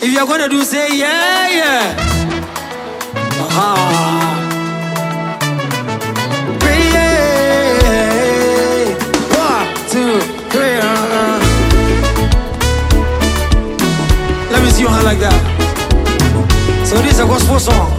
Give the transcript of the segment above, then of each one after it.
If you're gonna do, say yeah, yeah. Yeah. 1, 2, 3. Let me see your hand like that. So this is a gospel song.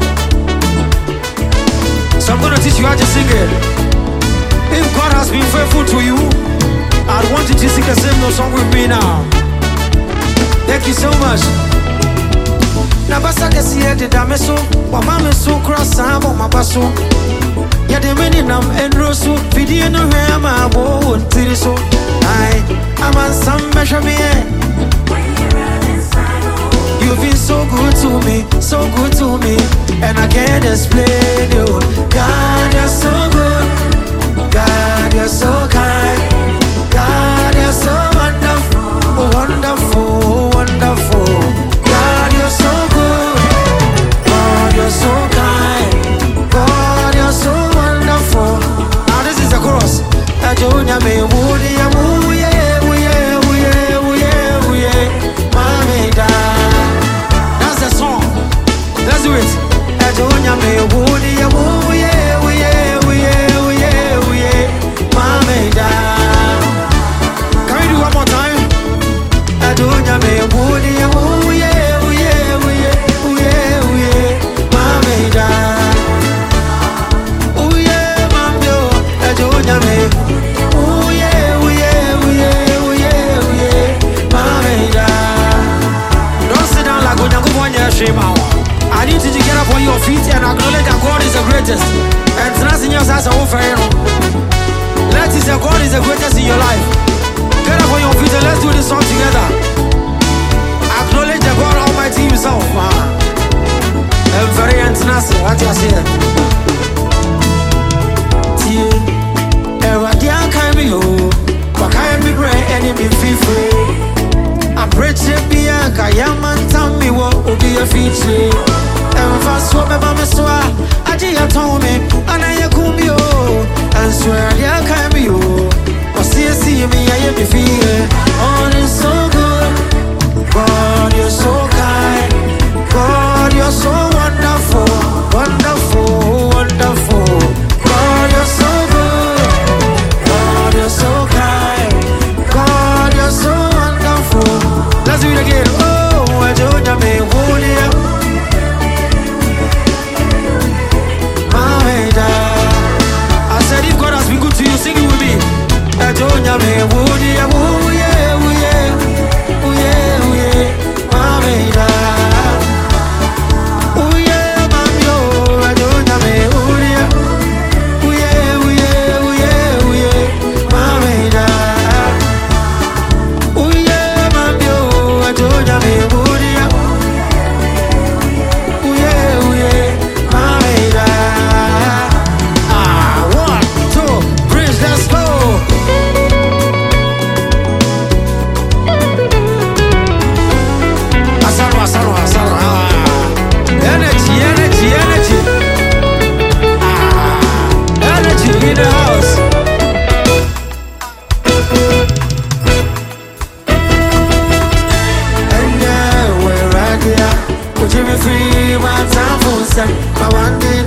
So I'm gonna teach you how to sing it. If God has been faithful to you, I want you to sing the same song with me now. Thank you so much. Nabasa kesi ede dameso, wa mame so cross sabo mabaso. Ya de meni nam enroso, video no he ama bo ntiriso. Ai, aman sam measure me. You've been so good to me, and I can't explain you. God, you're so good. God, you're so kind. God, you're so wonderful, wonderful, wonderful. God, you're so good. God, you're so kind. God, you're so wonderful. Now this is the chorus. Ajonya me wudi ya wuye, wuye, wuye, wuye, wuye. Mami da. That's the song. Let's do it. Ajonya me wudi ya wuye, wuye, wuye, wuye, wuye. Mami da. Can we do one more time? Ajonya me wudi ya wuye, wuye, wuye, wuye, wuye. Mami da. Wuye, mami yo. Ajonya me. Wuye, wuye, wuye, wuye, wuye. Mami da. Don't sit down like Onyango Bonya Shema. I need you to get up on your feet and acknowledge that God is the greatest. And trust in yourself as a whole. Let us say God is the greatest in your life. Get up on your feet and let's do this song together. Acknowledge the God Almighty Himself. I'm very international. What you say? Ever dear can be you. But can be great enemy feel free. I pray to be a Kayaman Tammy will be a feature. And fast swap about my swa, I just told me, and I could be and swear, yeah, can be you. Or see me, I be fear. Oh, it's so good. God, you're so kind. God, you're so wonderful, wonderful, wonderful. God, you're so good. God, you're so kind. God, you're so wonderful. Let's do it again. Oh, I don't know me, would you? I said if God has been good to you, sing it with me. I don't know me, would you? Oh, yeah, oh, yeah, oh, yeah, oh, yeah. Mamma, oh, yeah, mamma, I don't know me, would you? Oh, yeah, oh, yeah, oh, yeah, oh, yeah. Mamma, oh, yeah, mamma, I don't know me, would you? Oh, yeah, oh, yeah, mamma. 1, 2, 3, let's go. Asaro. Energy. Energy in the house. And yeah, we're right here. Put me free, my time for a sec. I want the